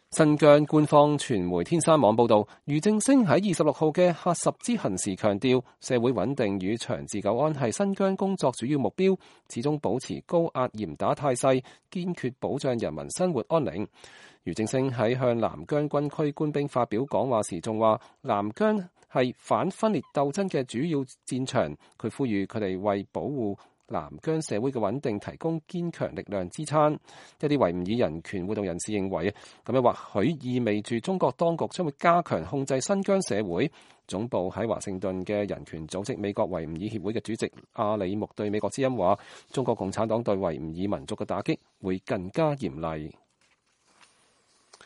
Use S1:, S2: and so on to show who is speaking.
S1: 新疆官方傳媒天山網報導，俞正聲喺26號嘅喀什之行時強調，社會穩定與長治久安係新疆工作主要目標，始終保持高壓嚴打態勢，堅決保障人民生活安寧。俞正聲喺向南疆軍區官兵發表講話時仲話，南疆係反分裂鬥爭嘅主要戰場，佢呼籲佢哋為保護南疆社會嘅穩定提供堅強力量支撐。一啲維吾爾人權活動人士認為，咁樣或許意味住中國當局將會加強控制新疆社會。總部喺華盛頓嘅人權組織美國維吾爾協會嘅主席阿里木對美國之音話，中國共產黨對維吾爾民族嘅打擊會更加嚴厲。